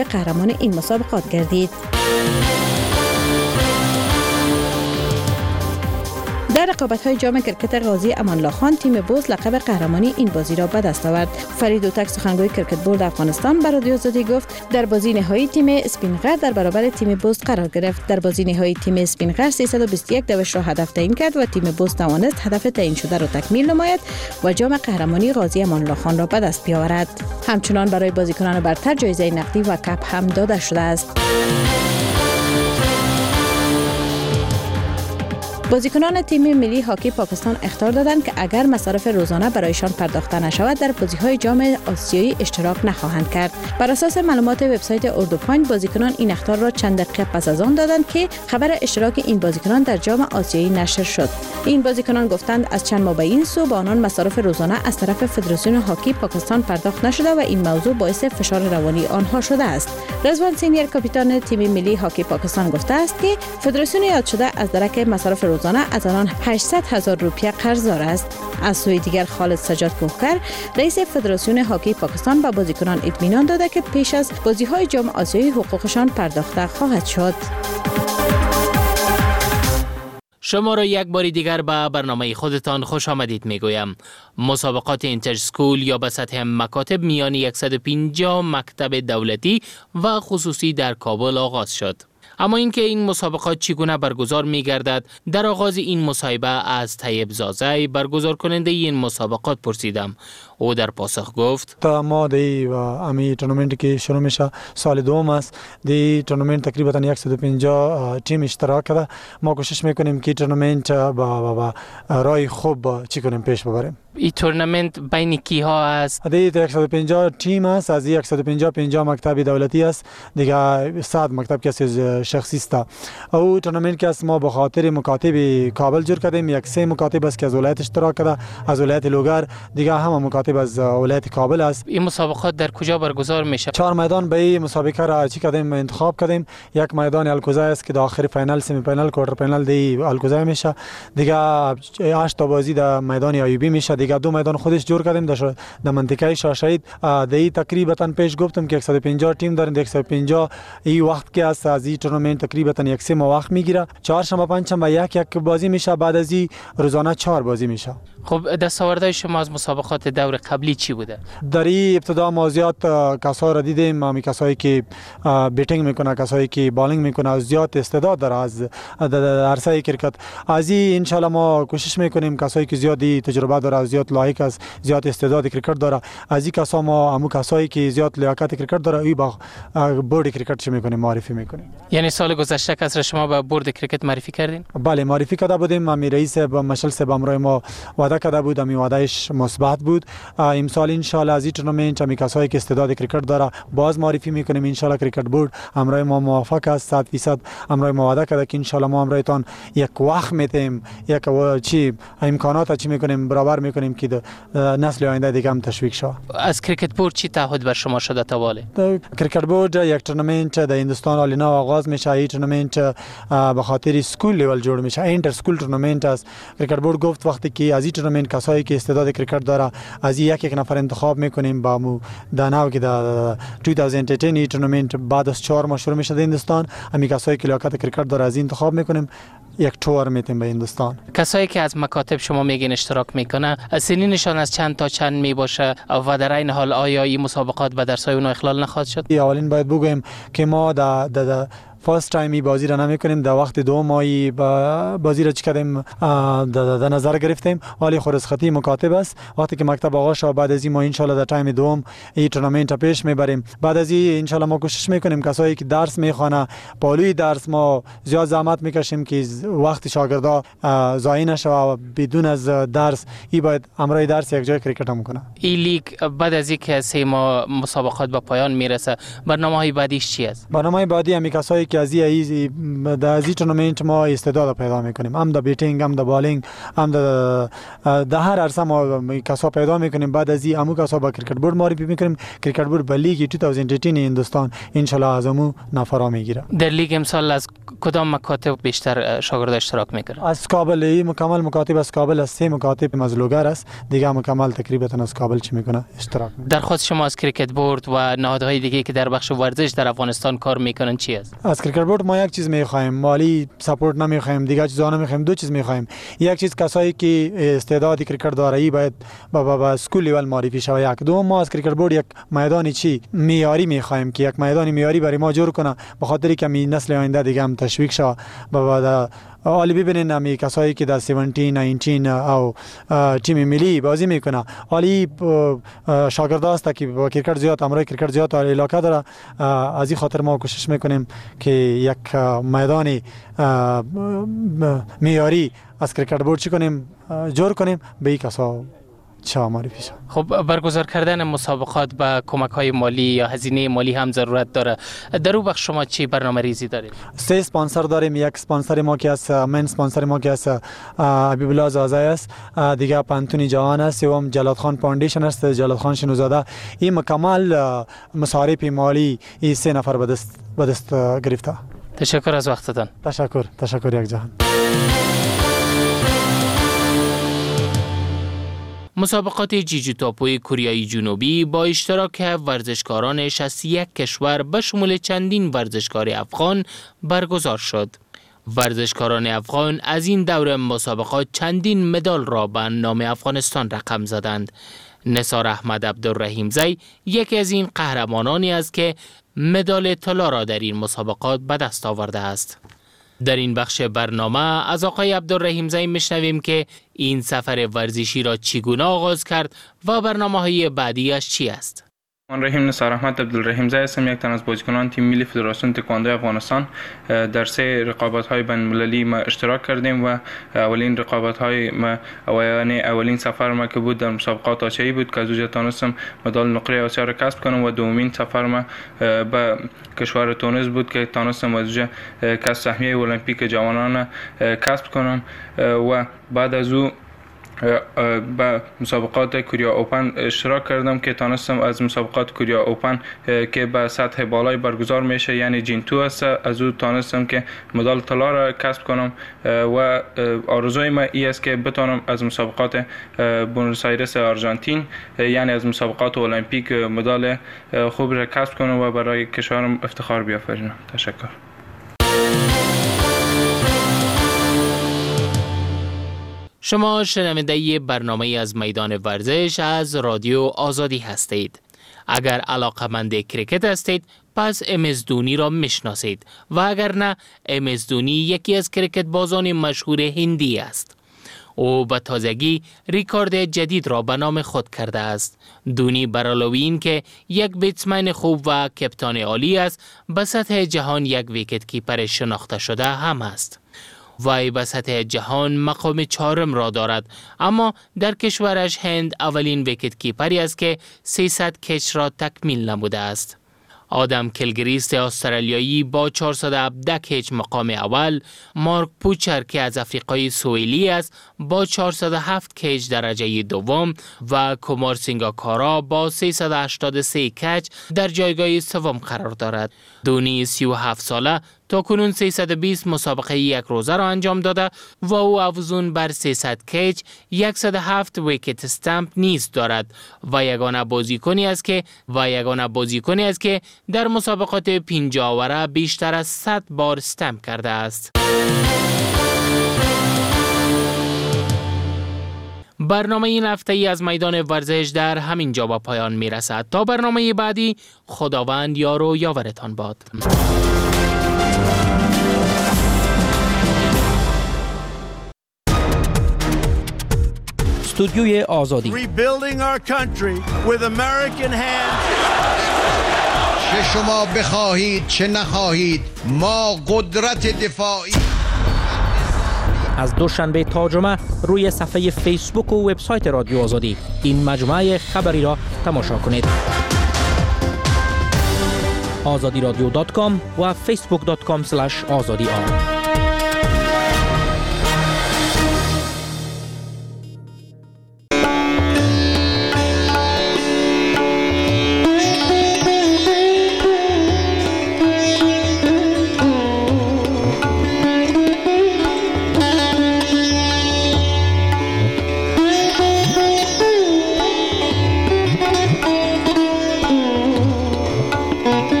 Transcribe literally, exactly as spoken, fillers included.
قهرمان این مسابقات گردید. در رقابت‌های جام کرکت قاضی امان الله خان تیم بوز لقب قهرمانی این بازی را به دست آورد. فرید اوتک سخنگوی کرکت بورد افغانستان به رادیو آزادی گفت در بازی نهایی تیم اسپینغر در برابر تیم بوز قرار گرفت. در بازی نهایی تیم اسپینغر سیصد و بیست و یک دوش را هدف تعیین کرد و تیم بوز توانست هدف تعیین شده را تکمیل نماید و جام قهرمانی قاضی امان الله خان را به دست بیاورد. همچنان برای بازیکنان برتر جایزه نقدی و کپ هم داده شده است. بازیکنان تیم ملی هاکی پاکستان اخطار دادند که اگر مصارف روزانه برایشان پرداخته نشود در بازی‌های جام آسیایی اشتراک نخواهند کرد. بر اساس معلومات وبسایت اردو پوینت بازیکنان این اخطار را چند دقیقه پس از آن دادند که خبر اشتراک این بازیکنان در جام آسیایی نشر شد. این بازیکنان گفتند از چند ماه به این سو با آنان مصارف روزانه از طرف فدراسیون هاکی پاکستان پرداخت نشده و این موضوع باعث فشار روانی آنها شده است. رضوان سینیر کاپیتان تیم ملی هاکی پاکستان گفته است که فدراسیون یاد شده از درک مصارف روزانه از آنان هشتصد هزار روپیه قرضدار است. از سوی دیگر خالد سجاد کوهکر رئیس فدراسیون هاکی پاکستان به بازیکنان اطمینان داده که پیش از بازی‌های جام آسیایی حقوقشان پرداخته خواهد شد. شما را یک بار دیگر به برنامه خودتان خوش آمدید میگویم. مسابقات اینتر اسکول یا به سطح مکاتب میان صد و پنجاه مکتب دولتی و خصوصی در کابل آغاز شد. اما اینکه این مسابقات چگونه برگزار می‌گردد، در آغاز این مصاحبه از طیب زازی برگزار کننده این مسابقات پرسیدم. او در پاسخ گفت: تا ما دی و امی تورنمنت که شروع میشه سال دوم است. دی تورنمنت تقریبا صد و پنجاه تیم اشتراک کرده. ما کوشش میکنیم که تورنمنت با با با رای خوب چی کنیم پیش ببریم. این تورنمنت بین کی ها است؟ دی صد و پنجاه تیم است. از صد و پنجاه پنجاه مکتب دولتی است. دیگه صد مکتب که شخصی است. او تورنمنت که است ما به خاطر مکاتب کابل جور کردیم. یک سه مکاتب است که از ولایت اشتراک کرده، از ولایت لوگر، دیگه هم مکاتب از ولایت کابل است. این مسابقات در کجا برگزار میشه؟ چهار میدان به این مسابقه را چی کردیم انتخاب کردیم. یک میدان الکوزای است که در آخر فینال، سمی فینال، کوارتر فینال دی الکوزای میشه. دیگه هشت تا بازی در میدان ایوبی میشه. دیگه دو میدان خودش جور کردیم در در منطقه شاهشهید. دی تقریبا پیش گفتم که صد و پنجاه تیم داریم. صد و پنجاه این وقت که است از این تورنمنت تقریبا یک سه ماه وقت میگیره. چهار شنبه پنج شنبه یک یک بازی میشه. بعد از این روزانه چهار بازی میشه. خب دستاوردهای شما از مسابقات دور قبلی چی بوده؟ در این ابتدا ما زیاد کسایی را دیدیم، امی کسایی که بیتینگ میکنه، کسایی که بالینگ میکنه، زیاد استعداد داره از عرصه کرکت. از این ان شاء الله ما کوشش میکنیم کسایی که زیادی تجربه داره، زیاد لایق است، زیاد استعداد کرکت داره، از این کسا ما همو کسایی که زیاد لیاقت کرکت داره ای با بورد کرکت چه میکنیم معرفی میکنیم. یعنی سال گذشته کسر شما به بورد کرکت معرفی کردین؟ بله معرفی کرده بودیم. امی رئیس مشل صاحب امروز ما وعده کرده بود، امی وعدهش مثبت بود. امسال ان شاء الله از این تورنمنت امی کسایی که استعداد کرکت داره باز معرفی میکنیم. ان شاء الله کرکت بورد امروز ما موافق است صد درصد. امروز ما وعده کرده که ان شاء الله ما امروزتان یک وقت میتیم، یک چی امکانات چی میکنیم برابر میکنیم که نسل آینده دیگه هم تشویق شه. از کرکت بورد چی تعهد بر شما شده تا واله؟ کرکت بورد یک تورنمنت در هندوستان آلینا آغاز میشه. این تورنمنت به خاطر اسکول لیول جوړ میشه. اینتر اسکول تورنمنت است. کرکت بورد گفت وقتی که از این تورنمنت کسایی که استعداد کرکت داره از یک یک نفر انتخاب میکنیم با مو داناو که در دو هزار و ده این تورنمنت بعد از چهار ماه شروع میشه در هندوستان. امی کسایی که لیاقت کرکت داره از این انتخاب میکنیم، یک تور میتیم به هندوستان. کسایی که از مکاتب شما میگین اشتراک میکنه سنینشان از چند تا چند میباشه و در این حال آیا این مسابقات به درسای اونها اخلال نخواهد شد؟ اولین باید بگویم که ما در در فرست تایمی بازی را نمی کنیم. در وقت دو ماهی بازی را چی کردیم در نظر گرفتیم، ولی خرسخطی مکاتب است. وقتی که مکتب آغاز شد بعد از این ما ان شاء الله در تایم دوم این تورنمنت پیش میبریم. بعد از این ان شاء الله ما کوشش میکنیم کسایی که درس میخوانه پالوی درس ما زیاد زحمت میکشیم که وقت شاگردا ضایع نشه و بدون از درس ای باید امرای درس یک جای کرکت هم کنه. این لیگ بعد از اینکه سه ماه مسابقات به پایان میرسه برنامه‌های بعدیش چی است؟ برنامه بعدی هم کسایی که از این از این تورنمنت ما استعداد پیدا میکنیم، هم در بیتینگ، هم در بالینگ، هم در در هر عرصه ما کسا پیدا میکنیم. بعد از این همو کسا با کرکت بورد معرفی میکنیم. کرکت بورد به لیگ دو هزار و ده هندوستان ان شاء الله از همو نفرا میگیره. در لیگ امسال از کدام مکاتب بیشتر شاگرد اشتراک میکنن؟ از کابل ای مکمل مکاتب از کابل از سه مکاتب از لوگر است، دیگه مکمل تقریبا از کابل چی میکنه اشتراک میکنه. درخواست شما از کریکت بورد و نهادهای دیگه که در بخش ورزش در افغانستان کار میکنن چی است؟ از کریکت بورد ما یک چیز میخوایم، مالی سپورت نمیخوایم، دیگه چیزا نمیخوایم، دو چیز میخوایم. یک چیز کسایی که استعداد کریکت دارایی باید با با, با اسکول لیول معرفی شود. یک دوم ما از کریکت بورد یک میدانی چی معیاری میخوایم که یک میدان معیاری برای ما جور کنه، به خاطر که می نسل آینده دیگه هم تشویق شه. با حالی ببینین امی کسایی که در هفده، نوزده او تیم ملی بازی میکنه، حالی شاگرد است که با کرکٹ زیاد امرای کرکٹ زیاد در علاقه داره. از این خاطر ما کوشش میکنیم که یک میدان معیاری از کرکٹ بورد چی کنیم جور کنیم به این کسا چه معرفی شد. خب برگزار کردن مسابقات با کمک های مالی یا هزینه مالی هم ضرورت داره. در اون بخش شما چی برنامه ریزی دارید؟ سه اسپانسر داریم. یک اسپانسر ما که است من اسپانسر ما که است حبیب الله زازای است، دیگه پانتونی جهان است، سوم جلال خان فاندیشن است، جلال خان شنوزاده. این مکمل مصارف مالی این سه نفر به دست به دست گرفته. تشکر از وقتتان. تشکر تشکر یک جهان. مسابقات جیجو تاپوی کوریای جنوبی با اشتراک ورزشکاران شصت و یک کشور به شمول چندین ورزشکار افغان برگزار شد. ورزشکاران افغان از این دور مسابقات چندین مدال را به نام افغانستان رقم زدند. نثار احمد عبدالرحیمزی یکی از این قهرمانانی است که مدال طلا را در این مسابقات به دست آورده است. در این بخش برنامه از آقای عبدالرحیمزی میشنویم که این سفر ورزشی را چگونه آغاز کرد و برنامه‌های بعدیش چی است. من رحیم نثار احمد عبدالرحیمزی هستم، یک تن از بازیکنان تیم ملی فدراسیون تکواندو افغانستان. در سه رقابت‌های بین‌المللی ما اشتراک کردیم و اولین رقابت‌های ما یعنی اولین سفر ما که بود در مسابقات آسیایی بود که از اونجا تونستم مدال نقره آسیا را کسب کنم و دومین سفر ما به کشور تونس بود که تونستم از اونجا کسب سهمیه المپیک جوانان کسب کنم و بعد از او با مسابقات کوریا اوپن اشتراک کردم که تونستم از مسابقات کوریا اوپن که به سطح بالای برگزار میشه یعنی جین تو است، از او تونستم که مدال طلا را کسب کنم و آرزوی من این است که بتونم از مسابقات بونوس آیرس آرژانتین یعنی از مسابقات المپیک مدال خوب را کسب کنم و برای کشورم افتخار بیافرینم. تشکر. شما شنونده برنامه از میدان ورزش از رادیو آزادی هستید. اگر علاقه‌مند کریکت هستید پس ام اس دونی را میشناسید و اگر نه ام اس دونی یکی از کریکت بازان مشهور هندی است. او به تازگی ریکارد جدید را به نام خود کرده است. دونی بر علاوه این که یک بیتسمن خوب و کپتان عالی است، به سطح جهان یک ویکت کیپر شناخته شده هم است. وی به سطح جهان مقام چهارم را دارد، اما در کشورش هند اولین ویکت کیپری است که سیصد کچ را تکمیل نموده است. آدم کلگریست استرالیایی با چهارصد و هفده کچ مقام اول، مارک پوچر که از افریقای سوئیلی است با چهارصد و هفت کچ درجه دوم و کومار سینگاکارا با سیصد و هشتاد و سه کچ در جایگاه سوم قرار دارد. دونی سی و هفت ساله تا کنون سیصد و بیست مسابقه یک روزه را انجام داده و او افزون بر سیصد کچ صد و هفت ویکت استمپ نیز دارد و یگانه بازیکنی است که و یگانه بازیکنی است که در مسابقات پنجاه اوره بیشتر از صد بار استمپ کرده است. برنامه این هفته ای از میدان ورزش در همین جا به پایان می رسد. تا برنامه بعدی، خداوند یار و یاورتان باد. استودیوی آزادی. Rebuilding our country with American hands. چه شما بخواهید چه نخواهید ما قدرت دفاعی. از دوشنبه تا جمعه روی صفحه فیسبوک و وبسایت رادیو آزادی این مجموعه خبری را تماشا کنید. آزادی رادیو دات کام و فیسبوک دات کام اسلش آزادی آر.